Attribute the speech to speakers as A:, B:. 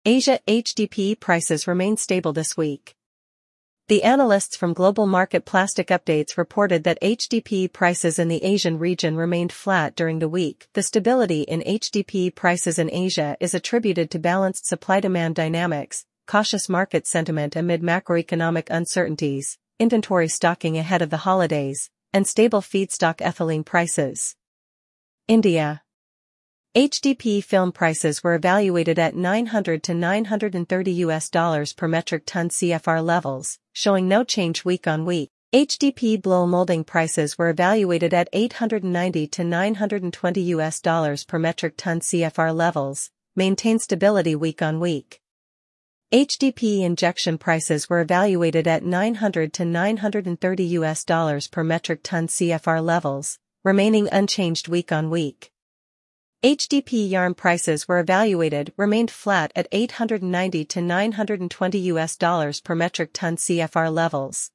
A: Asia HDPE prices remain stable this week. The analysts from Global Market Plastic Updates reported that HDPE prices in the Asian region remained flat during the week. The stability in HDPE prices in Asia is attributed to balanced supply-demand dynamics, cautious market sentiment amid macroeconomic uncertainties, inventory stocking ahead of the holidays, and stable feedstock ethylene prices. India. HDPE film prices were evaluated at $900 to $930 per metric ton CFR levels, showing no change week on week. HDPE blow molding prices were evaluated at $890 to $920 per metric ton CFR levels, maintained stability week on week. HDPE injection prices were evaluated at $900 to $930 per metric ton CFR levels, remaining unchanged week on week. HDPE yarn prices were evaluated remained flat at $890 to $920 per metric ton CFR levels.